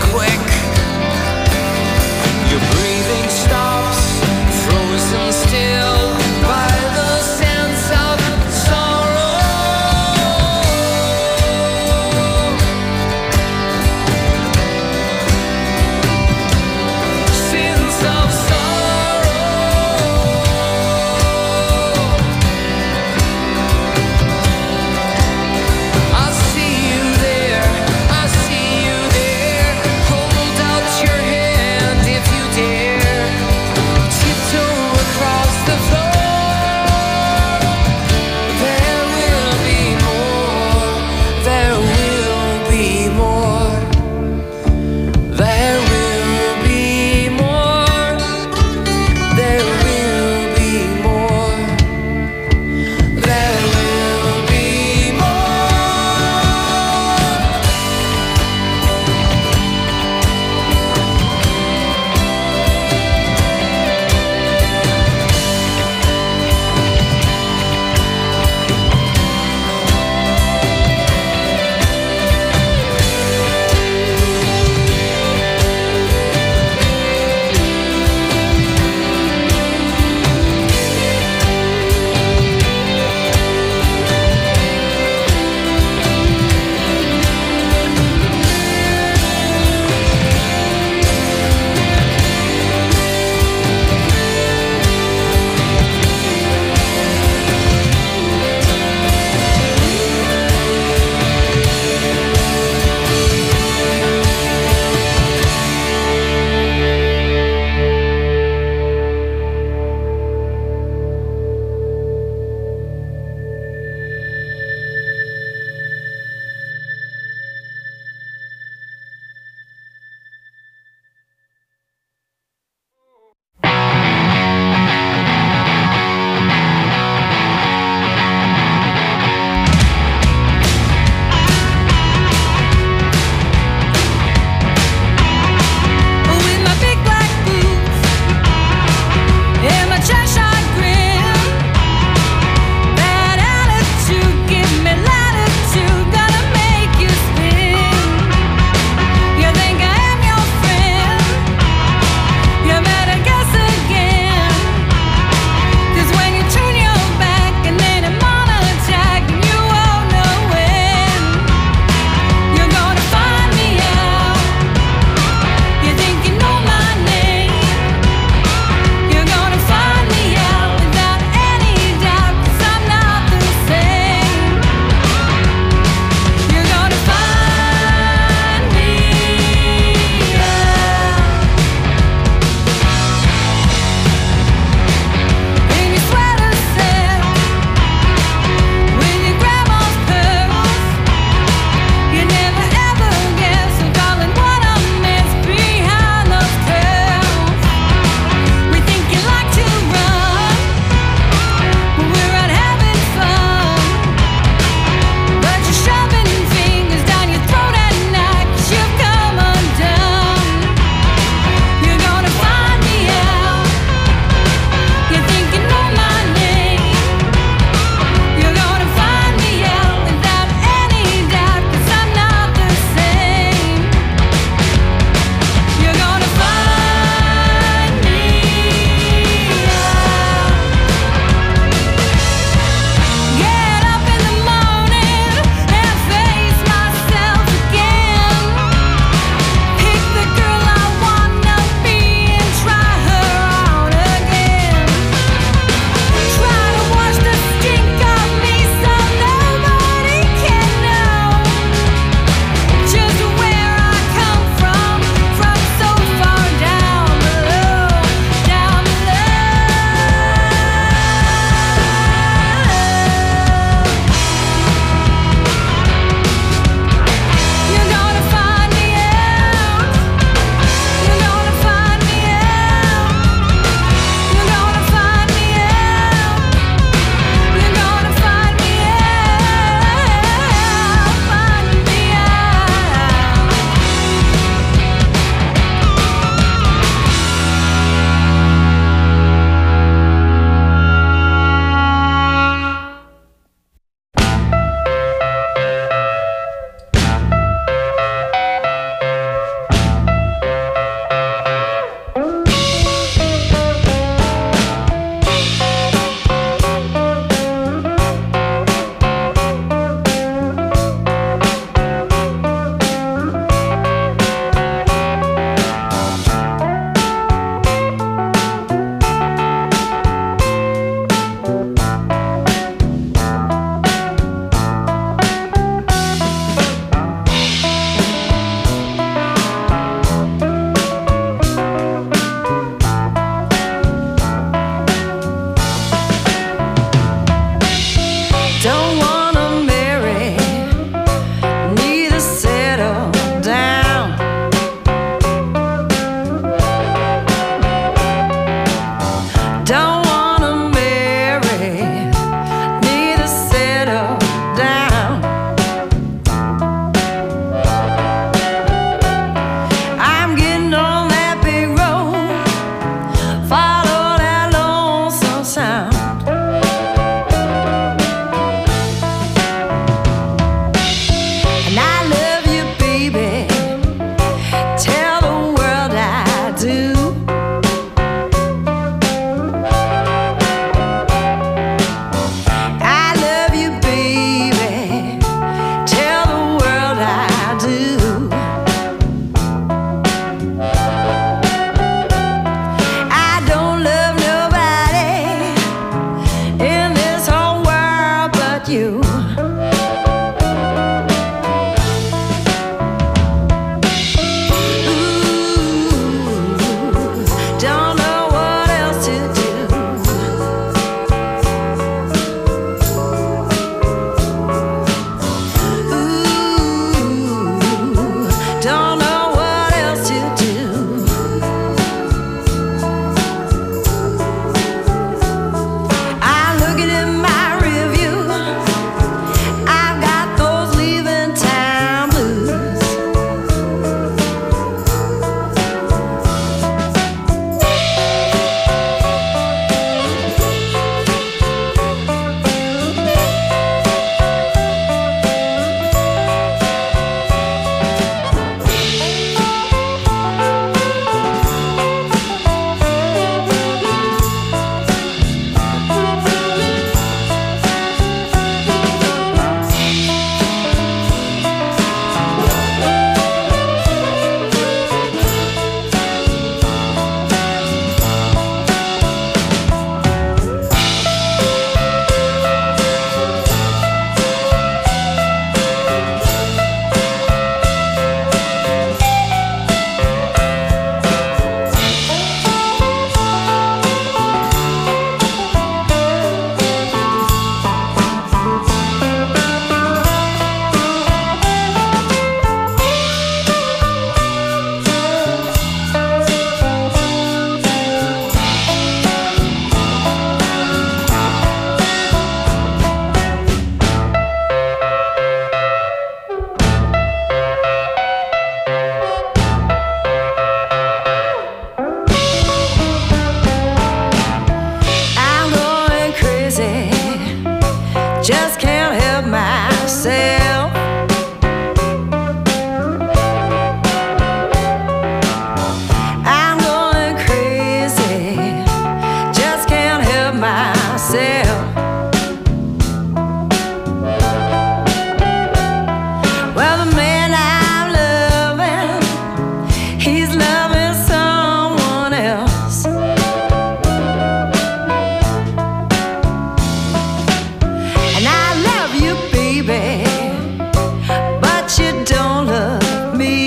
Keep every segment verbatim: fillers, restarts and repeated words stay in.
quick. Your breathing stops, frozen still by the sense of sorrow. Sins of sorrow. I see you there, I see you there, hold he's loving someone else. And I love you, baby, but you don't love me.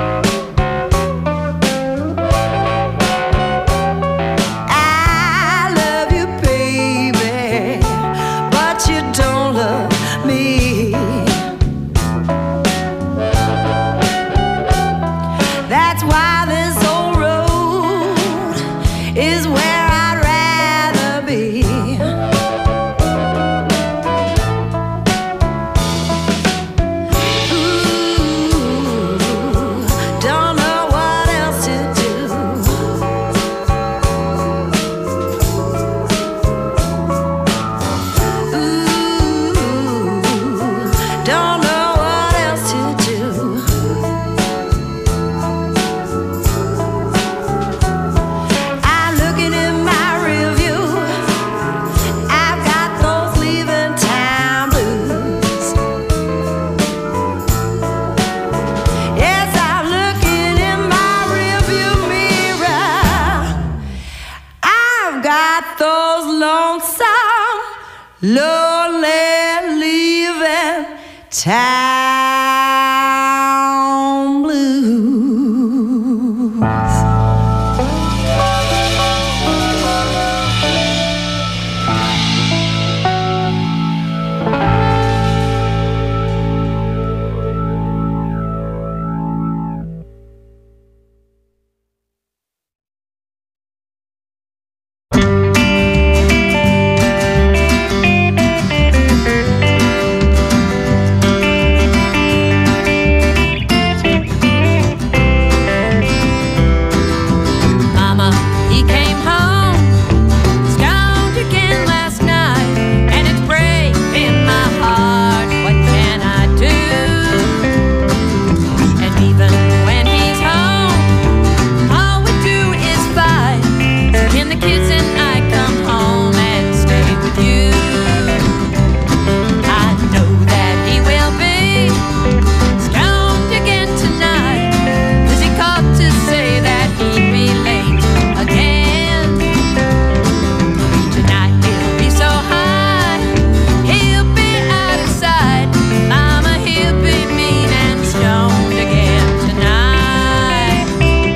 I love you, baby, but you don't love me. That's why this old road is where I'd rather be. Ooh, don't know what else to do. Ooh, don't know what else to do. I'm looking in my rearview. I've got those leaving town blues. Yes, I'm looking in my rearview mirror. I've got those lonesome, lonely leaving town blues. Mama, he came home, stoned again last night, and it's breaking my heart. What can I do? And even when he's home, all we do is fight. Can the kids and I come home and stay with you? I know that he will be stoned again tonight, 'cause he called to say that he'd be late again. Tonight he'll be so high, he'll be out of sight. Mama, he'll be mean and stoned again tonight.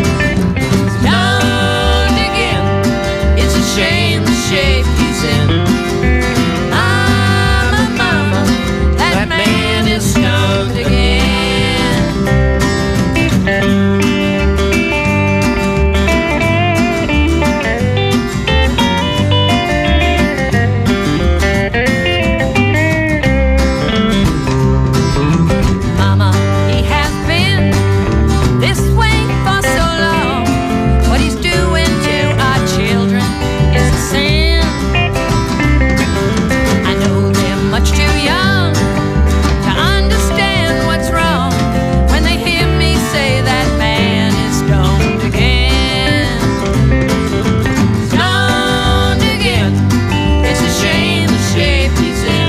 Stoned again, it's a shame the shape he's in. Mama, mama, that man is stoned again. Mama, he has been this way for so long. What he's doing to our children is a sin. I know they're much too young to understand what's wrong when they hear me say that man is stoned again. Stoned again, it's a shame the shape he's in.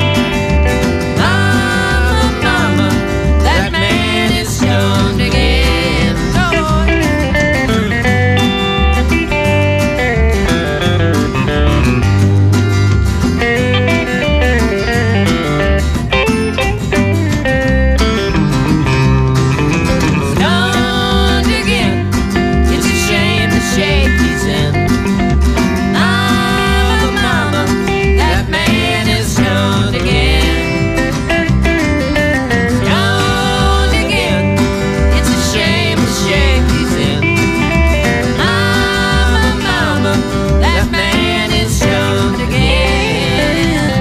Mama, mama, that man is stoned again. Lord. Stoned again, it's a shame the shape he's in. Mama, mama, that man is stoned again. Stoned again, it's a shame the shape he's in. Mama, mama, that man is stoned again.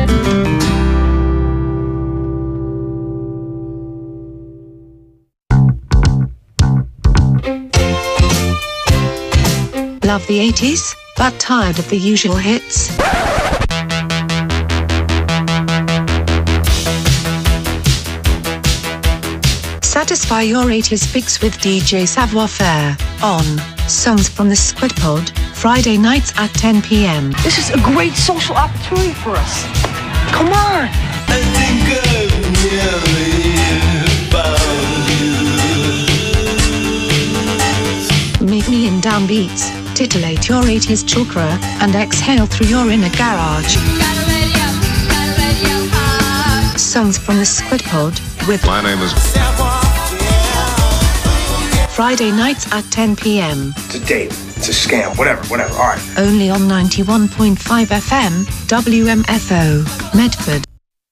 Love the eighties, but tired of the usual hits? Satisfy your eighties fix with D J Savoir Faire on Songs from the Squid Pod, Friday nights at ten p m. This is a great social opportunity for us. Come on! I think I've nearly found you. me in downbeats, titillate your eighties chakra, and exhale through your inner garage. Songs from the Squid Pod with My name is Friday nights at ten p.m. It's a date. It's a scam. Whatever, whatever. All right. Only on ninety-one point five F M, W M F O, Medford.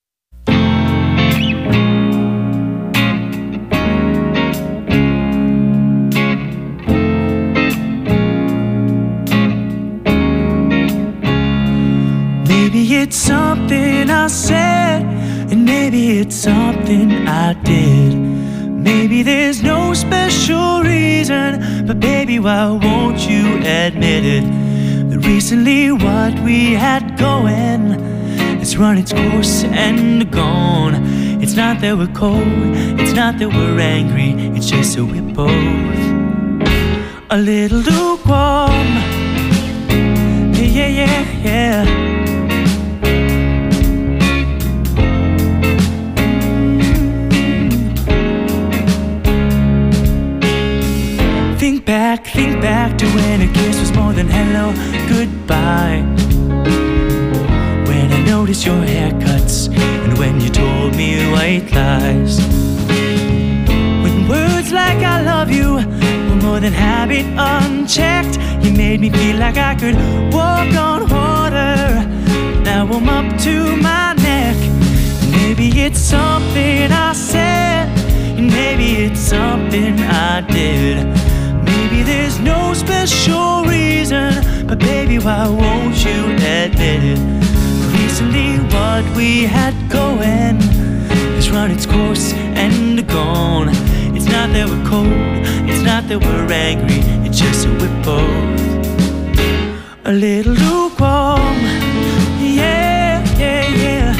Maybe it's something I said, and maybe it's something I did. Maybe there's no special reason, but baby, why won't you admit it? That recently what we had going has run its course and gone. It's not that we're cold, it's not that we're angry, it's just that we're both a little lukewarm. Yeah, yeah, yeah, yeah. Think back, think back to when a kiss was more than hello, goodbye. When I noticed your haircuts and when you told me white lies. When words like I love you were more than habit unchecked. You made me feel like I could walk on water. Now I'm up to my neck. Maybe it's something I said, and maybe it's something I did. Maybe there's no special reason, but baby, why won't you admit it? Recently what we had going has run its course and gone. It's not that we're cold, it's not that we're angry, it's just that we're both a little lukewarm. Yeah, yeah, yeah.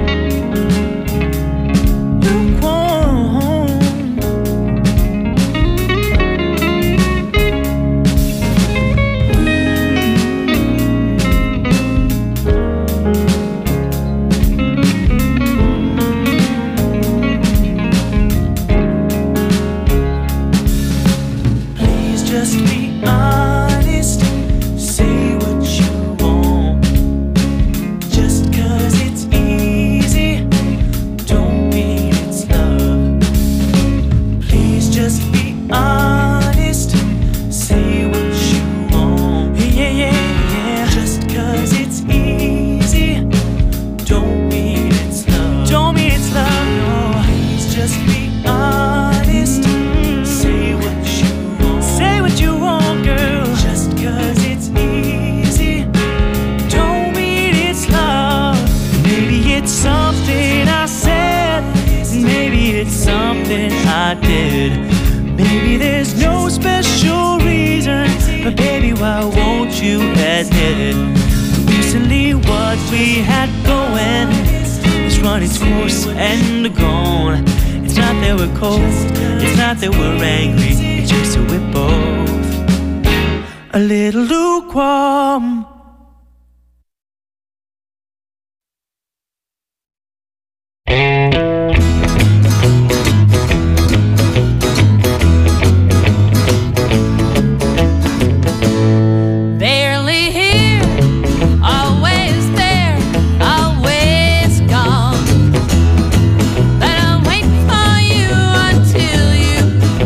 I did. Maybe there's no special reason, but baby, why won't you admit it? Recently what we had going has run its course and gone. It's not that we're cold, it's not that we're angry, it's just that we're both a little lukewarm.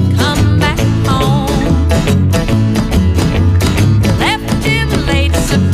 Left in late September.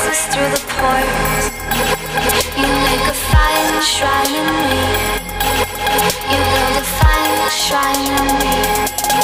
rises through the pores. You make a fine shrine in me. You build a fine shrine in me.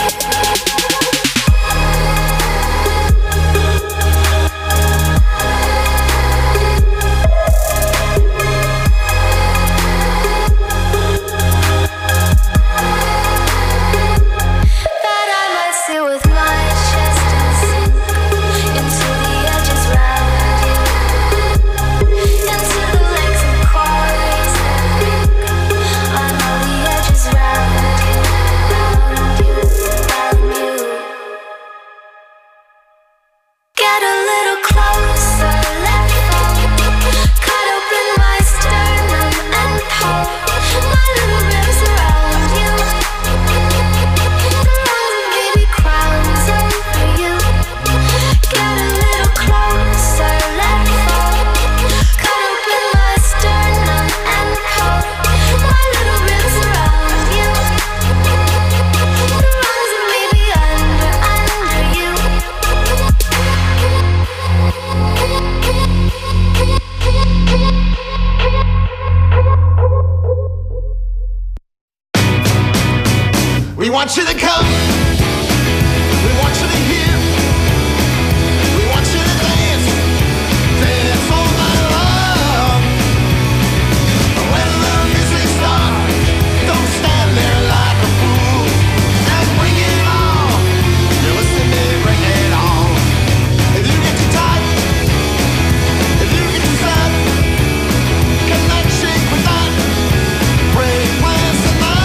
We want you to come. We want you to hear. We want you to dance. Dance all night long. When the music starts, don't stand there like a fool. And bring it on. You listen to me, bring it on. If you get too tight, if you get too sad, cannot shake with that. Break plans tonight.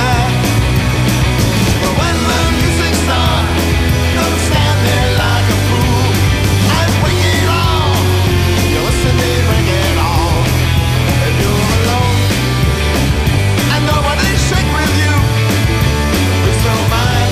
When the music starts, don't stand there like a fool. And bring it on. You listen to me, bring it on. If you're alone and nobody shake with you, please don't mind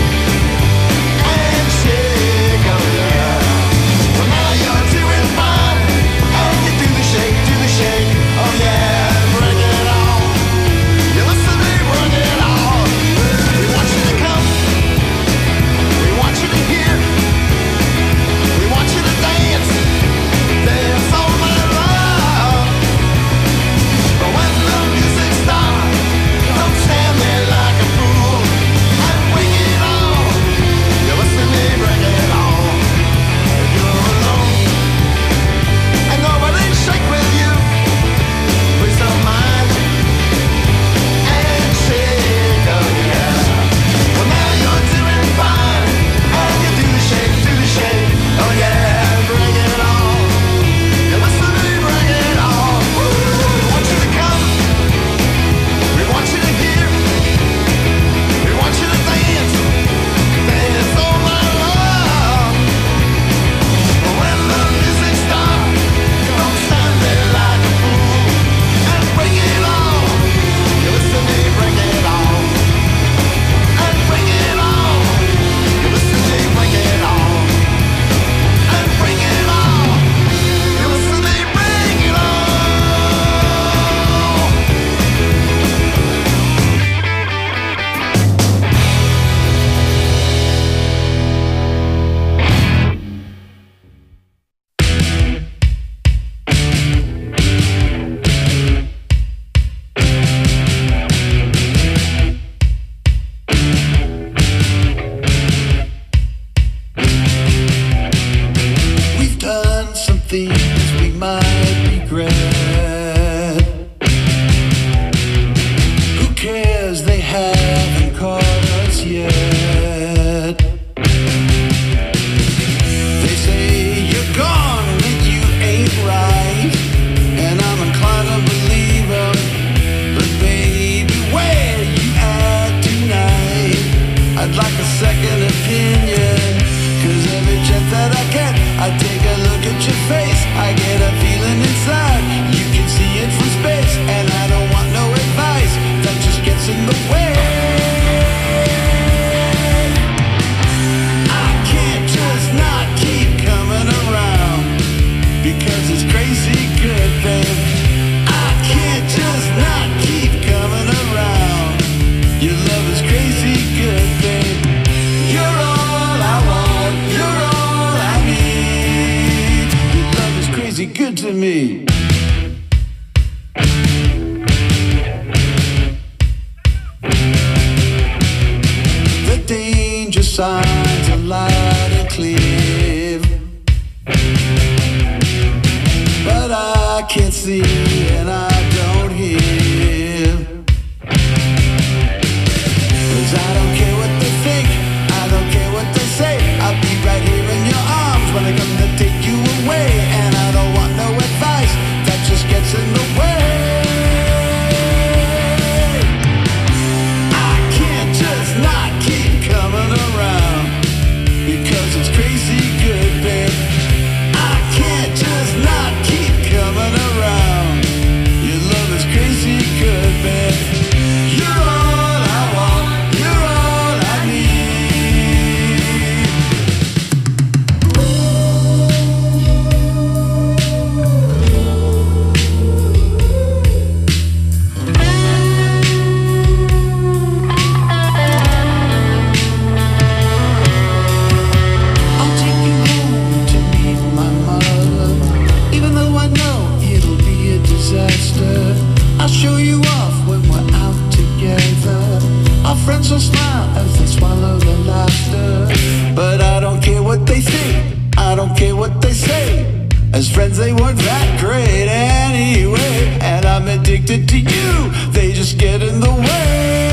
and shake, oh yeah. Well now you're doing fine and you do the shake, do the shake, oh yeah. Bring it on. You listen to me, bring it on. We want you to come. We want you to hear. We want you to dance. Dance all night long. But when the music starts, don't stand there like a fool. And bring it on. You listen to me, bring it on. If you're alone and nobody shake with you, please don't mind and shake, oh yeah. Well now you're doing fine and you do the shake, do the shake, oh yeah. Bring it on. You listen to me, bring it on. We want you to come. We want you to hear. We want you to dance. Dance all night long. But when the music starts, don't stand there like a fool. And bring it on. You listen to me, bring it on. And bring it on. You listen to me, bring it on. And bring it on. You listen to me, bring it on. We've done some things we might regret. Who cares? They haven't caught us yet. They say you're gone, that you ain't right, and I'm inclined to believe them. But baby, where you at tonight? I'd like a second opinion. Cause every chance that I get, I take a look at your face. I get a feeling inside, you can see it from space. And I don't want no advice, that just gets in the way. I can't just not keep coming around, because it's crazy good, babe. I can't just not keep coming around. Your love is crazy good, babe. You're all I want, you're all I need. Your love is crazy. crazy good to me. The danger signs are loud and clear, but I can't see and I don't hear. 'Cause I don't care what they think, I don't care what they say. I'll be right here in your arms when I come to take you away. And I don't want no advice that just gets in the way. I can't just not keep coming around because it's crazy good, babe. I can't just not keep coming around. Your love is crazy good, babe. You're all I want, you're all I need. I'll take you home to meet my mother, even though I know it'll be a disaster. I'll show you off when we're out together. Our friends will smile as they swallow their laughter. But I don't care what they think, I don't care what they say. As friends they weren't that great anyway. And I'm addicted to you, they just get in the way.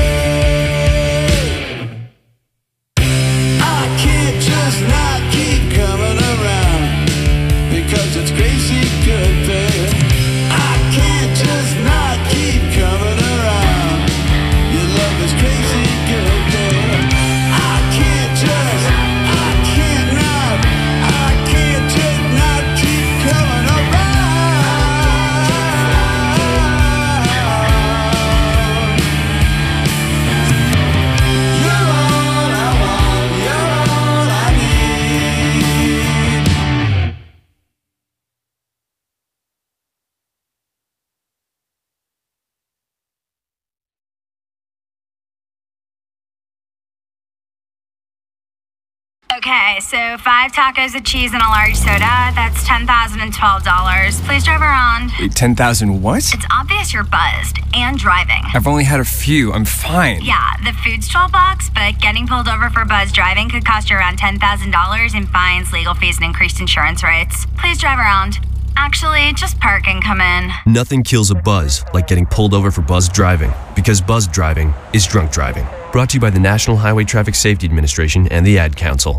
I can't just not keep coming around because it's crazy good, babe. I can't just not keep coming around. Your love is crazy good, babe. I can't just, I can't not, I can't just not keep coming around. You're all I want, you're all I need. Okay, so five tacos of cheese and a large soda. That's ten thousand twelve dollars. Please drive around. Wait, ten thousand what? It's obvious you're buzzed and driving. I've only had a few. I'm fine. Yeah, the food's twelve bucks, but getting pulled over for buzz driving could cost you around ten thousand dollars in fines, legal fees, and increased insurance rates. Please drive around. Actually, just park and come in. Nothing kills a buzz like getting pulled over for buzz driving, because buzz driving is drunk driving. Brought to you by the National Highway Traffic Safety Administration and the Ad Council.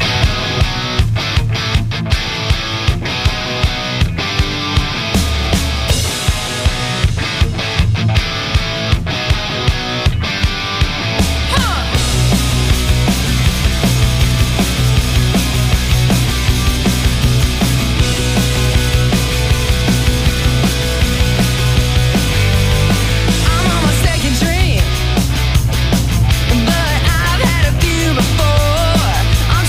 I'm on my second drink, but I've had a few before. I'm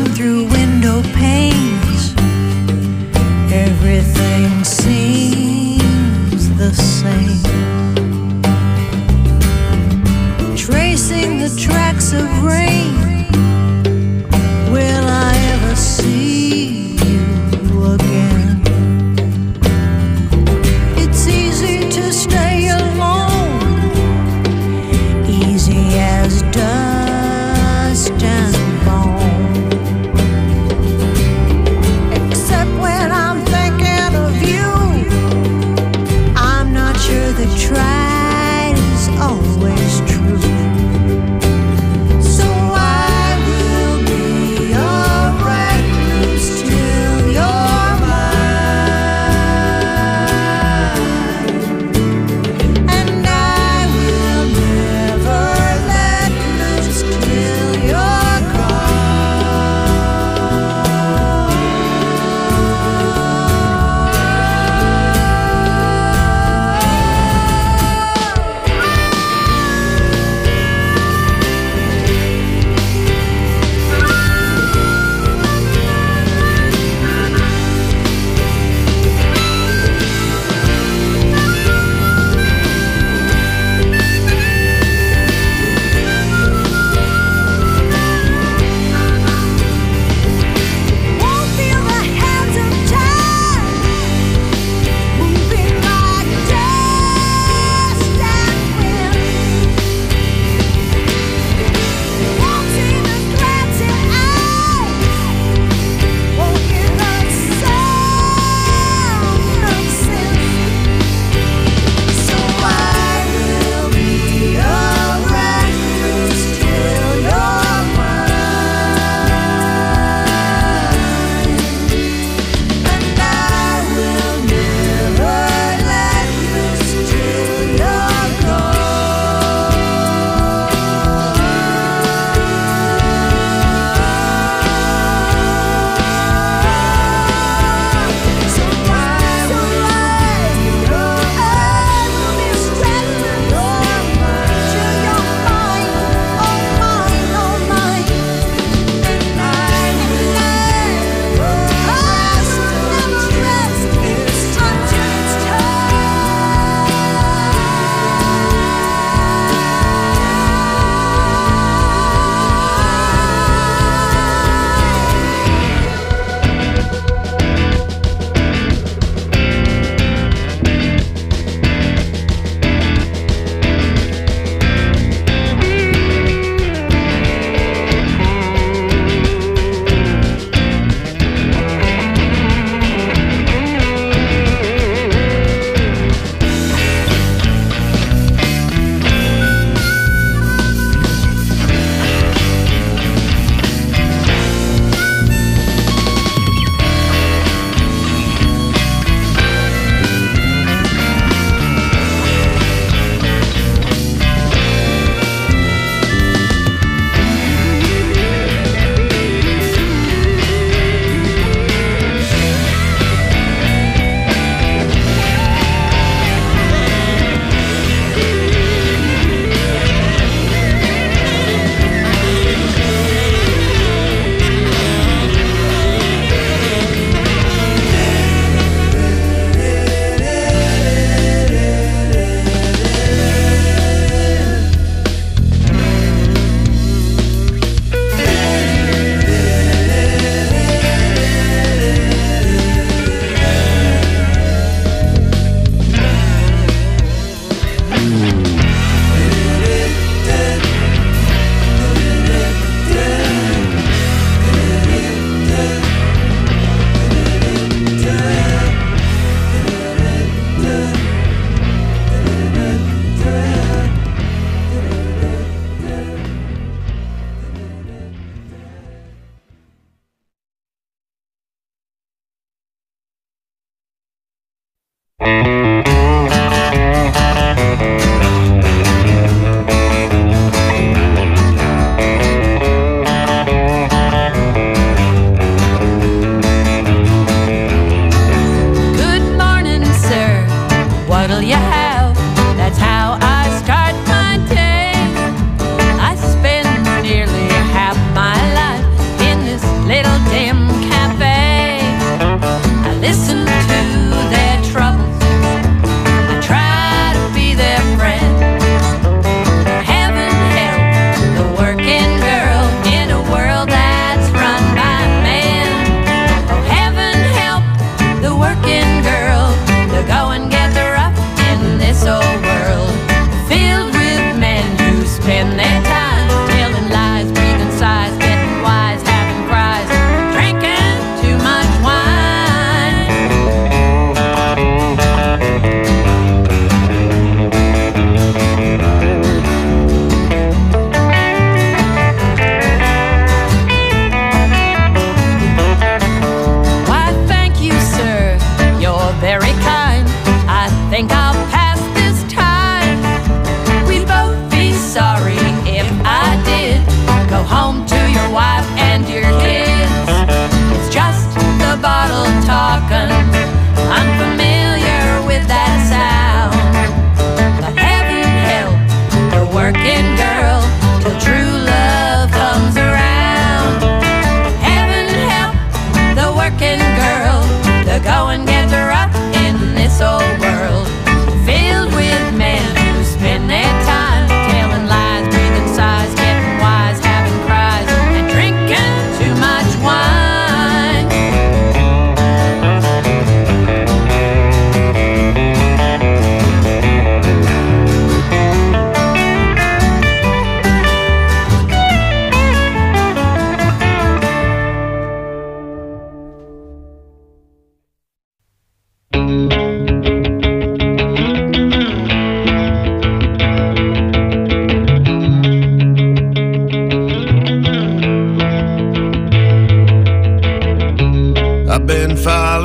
through window panes, everything seems the same. Tracing the tracks of rain, will I ever see you again? It's easy to stay alone, easy as dust and bone. Except when I'm thinking of you, I'm not sure the tried is always true. So why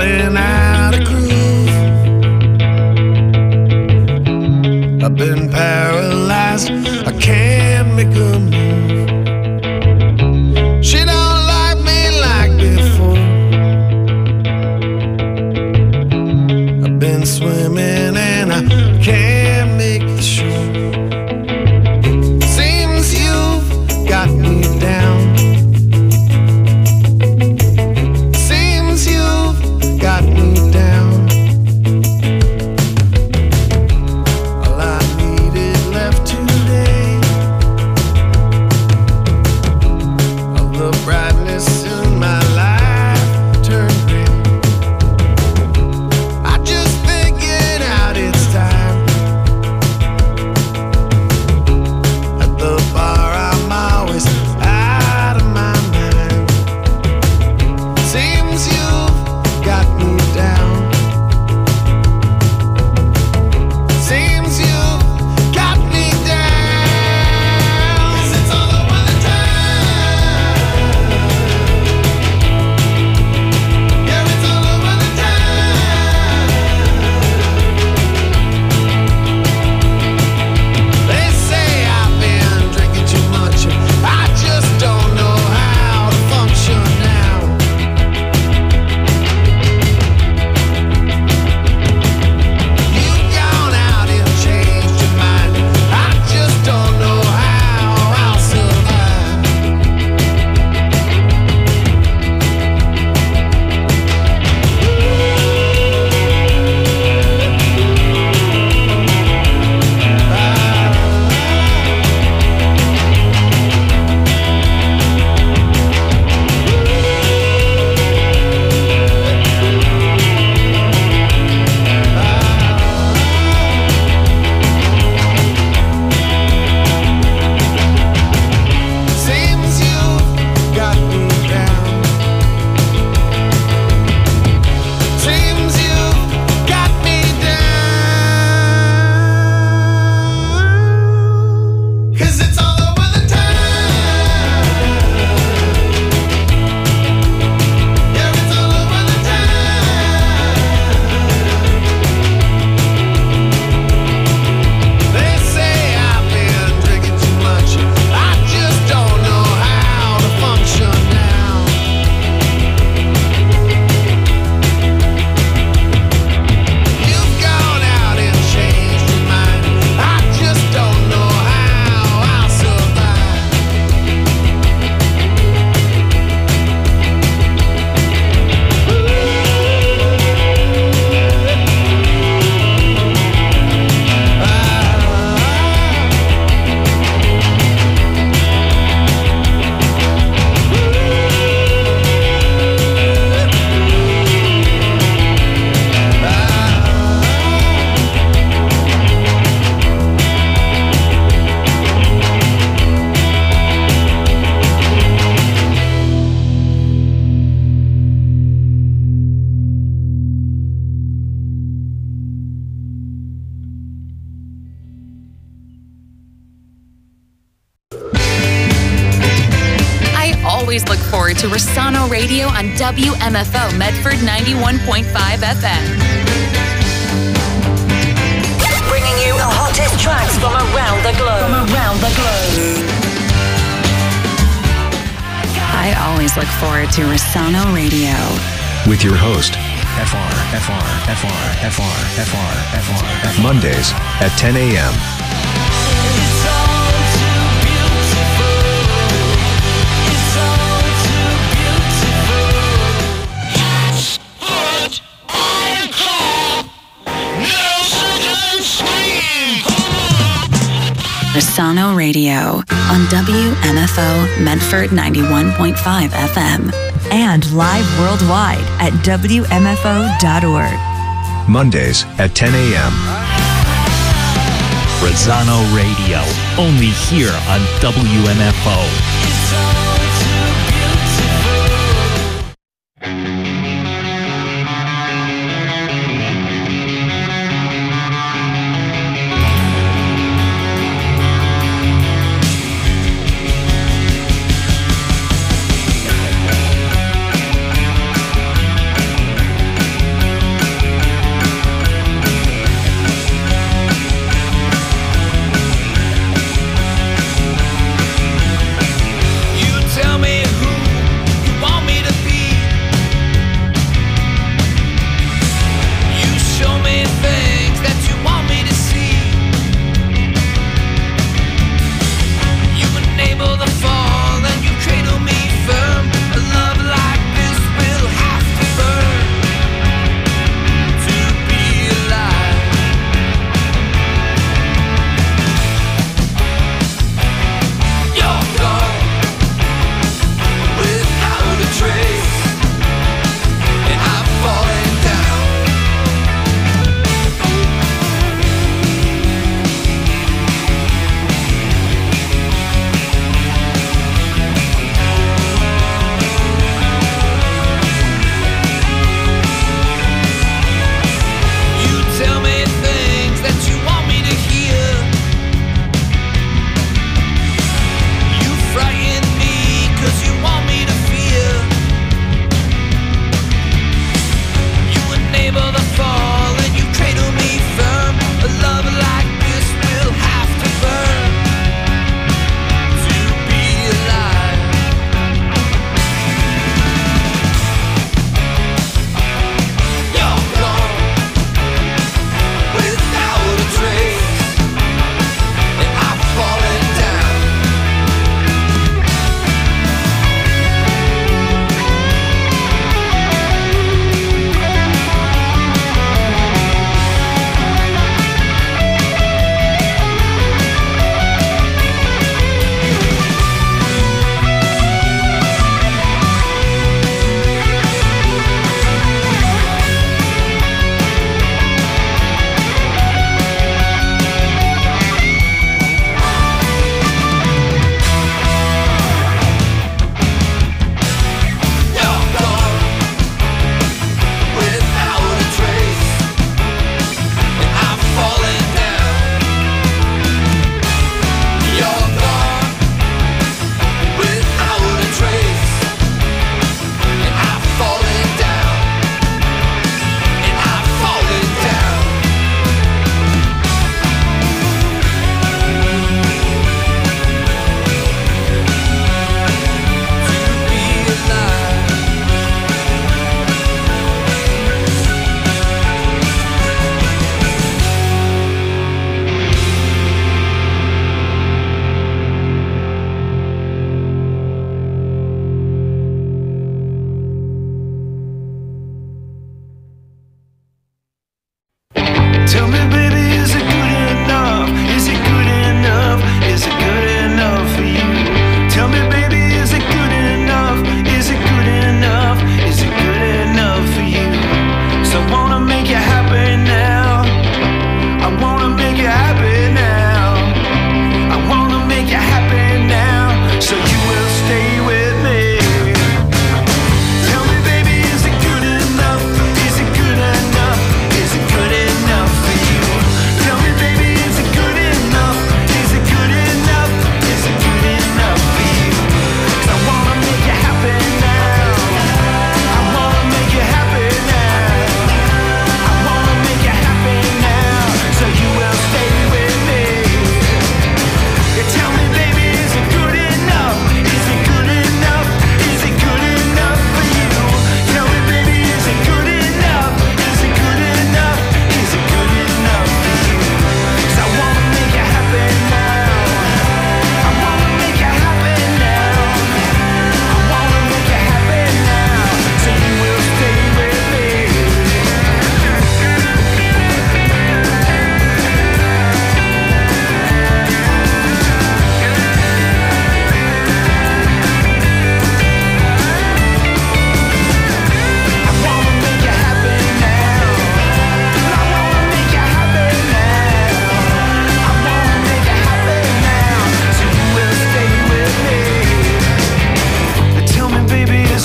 falling out of groove. I've been paralyzed, I can't make a move. She don't like me like before. I've been swimming and I can't make the shore. Seems you've got me down. Seems you've got me down. All I needed left today, all the brightness in my life turned gray. I just figured out it's time. At the bar I'm always out of my mind. Seems you've got me down. Seems you've got me down. 'Cause it's all over the town. Yeah, it's all over the town. They say I've been drinking too much. I just don't know how to function now. You've gone out and changed your mind. I just don't know how I'll survive. Seems you've got me down. Seems you've got me down. 'Cause it's all over the town. Yeah, it's all over the town. They say I've been drinking too much. I just don't know how to function now. You've gone out and changed your mind. I just don't know how I'll survive. I always look forward to Rossano Radio on W M F O Medford ninety-one point five F M. Bringing you the hottest tracks from around the globe. From around the globe. I always look forward to Rossano Radio. With your host, F R, F R, F R, F R, F R, F R, F R. Mondays at ten a.m. Rossano Radio on W M F O Medford ninety-one point five F M. And live worldwide at W M F O dot org. Mondays at ten a.m. Rossano Radio, only here on W M F O.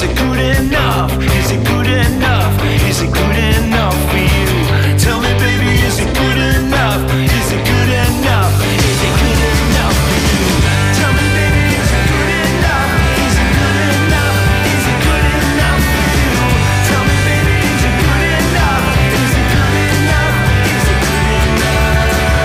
it good enough? Is it good enough? Is it good enough for you? Tell me, baby, is it good enough? Is it good enough? Is it good enough for you? Tell me, baby, is it good enough? Is it good enough? Is it good enough for you? Tell me, baby, is it good enough? Is it good enough? Is it good enough?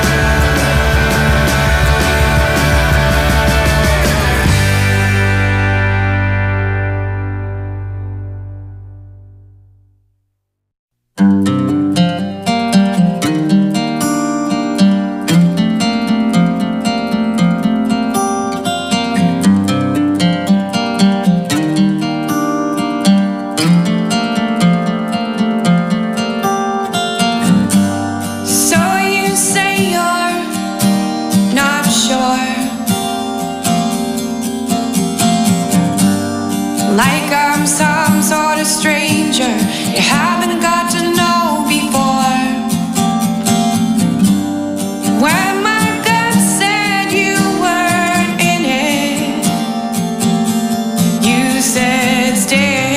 So you say you're not sure, like I'm some sort of stranger you haven't got to know before. When my gut said you weren't in it, you said stay.